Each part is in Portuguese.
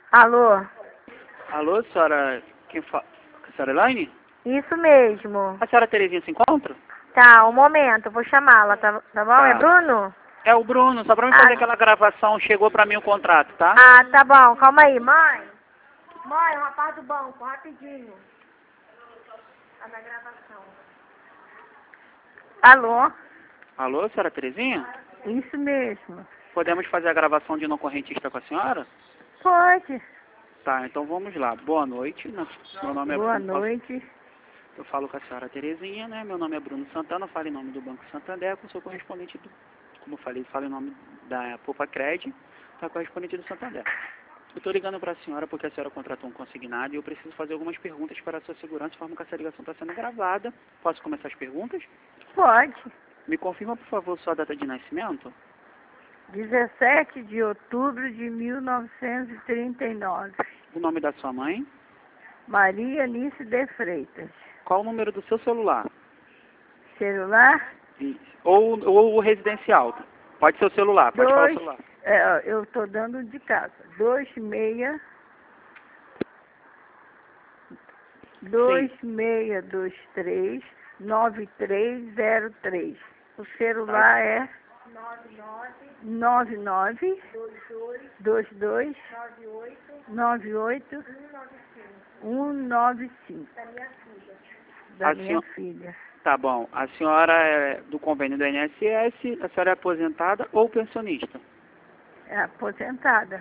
Alô? Alô, senhora, quem fala? Senhora Elaine? Isso mesmo. A senhora Terezinha se encontra? Tá, um momento, vou chamá-la, tá bom? Tá. É Bruno? É o Bruno, só pra me fazer aquela gravação, chegou pra mim o contrato, tá? Ah, tá bom, calma aí, mãe. Mãe, o rapaz do banco, rapidinho. A da gravação. Alô? Alô, senhora Terezinha? Isso mesmo. Podemos fazer a gravação de não correntista com a senhora? Pode. Tá, então vamos lá. Boa noite, né? Meu nome é Boa Bruno. noite. Eu falo com a senhora Terezinha, né? Meu nome é Bruno Santana, falo em nome do Banco Santander, eu sou correspondente do, como eu falei, falo em nome da Popacred, tá correspondente do Santander. Eu estou ligando para a senhora porque a senhora contratou um consignado e eu preciso fazer algumas perguntas para a sua segurança, de forma que essa ligação está sendo gravada. Posso começar as perguntas? Pode. Me confirma, por favor, sua data de nascimento? 17 de outubro de 1939. O nome da sua mãe? Maria Alice de Freitas. Qual o número do seu celular? Celular? Ou o residencial. Pode ser o celular, pode falar o celular. Eu tô dando de casa. 2623-9303. O celular é 992298-195. Da minha filha. Tá bom. A senhora é do convênio do INSS, a senhora é aposentada ou pensionista? É aposentada.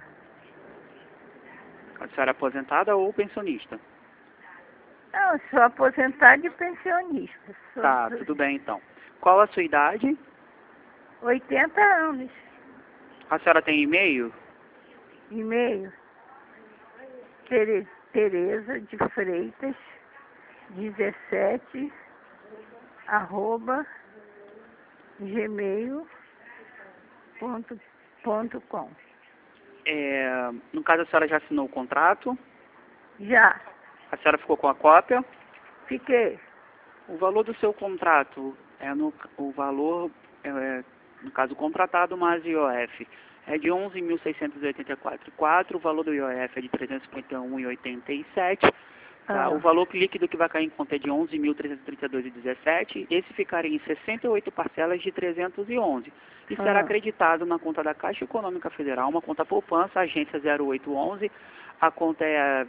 A senhora é aposentada ou pensionista? Eu sou aposentada e pensionista. Tá, tudo bem então. Qual a sua idade? 80 anos. A senhora tem e-mail? E-mail. Tereza de Freitas 17 @gmail.com. No caso, a senhora já assinou o contrato? Já. A senhora ficou com a cópia? Fiquei. O valor do seu contrato o valor, no caso, contratado mais IOF, é de 11.684,4. O valor do IOF é de 351,87. Tá? O valor líquido que vai cair em conta é de 11.332,17. Esse ficaria em 68 parcelas de 311. E será acreditado na conta da Caixa Econômica Federal, uma conta poupança, agência 0811. A conta é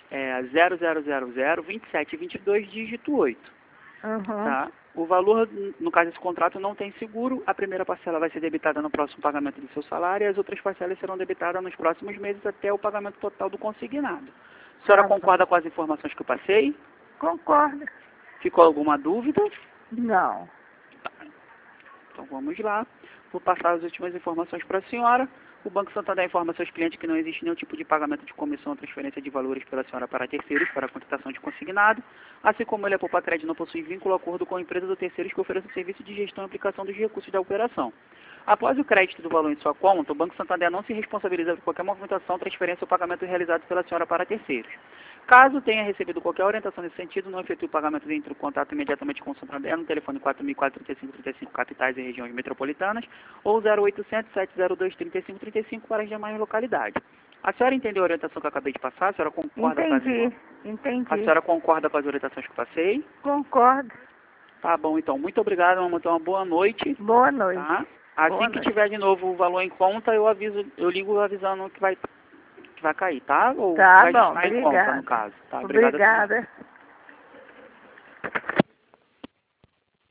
00002722, dígito 8. Tá? O valor, no caso desse contrato, não tem seguro. A primeira parcela vai ser debitada no próximo pagamento do seu salário e as outras parcelas serão debitadas nos próximos meses até o pagamento total do consignado. A senhora concorda com as informações que eu passei? Concordo. Ficou alguma dúvida? Não. Tá. Então vamos lá. Vou passar as últimas informações para a senhora. O Banco Santander informa seus clientes que não existe nenhum tipo de pagamento de comissão ou transferência de valores pela senhora para terceiros para a contratação de consignado, assim como ele, a Popacred, não possui vínculo ou acordo com a empresa ou terceiros que ofereça serviço de gestão e aplicação dos recursos da operação. Após o crédito do valor em sua conta, o Banco Santander não se responsabiliza por qualquer movimentação, transferência ou pagamento realizado pela senhora para terceiros. Caso tenha recebido qualquer orientação nesse sentido, não efetue o pagamento, entre em contato imediatamente com o Santander no telefone 4.435-35 capitais e regiões metropolitanas ou 0800 702 3535 para as demais localidades. A senhora entendeu a orientação que eu acabei de passar? A senhora concorda Entendi. A senhora concorda com as orientações que eu passei? Concordo. Tá bom, então. Muito obrigado, vamos ter uma boa noite. Boa noite. Tá? Assim que tiver de novo o valor em conta, eu ligo avisando que vai cair, tá? Ou Tá vai bom, estar em conta, no caso. Tá? Obrigada.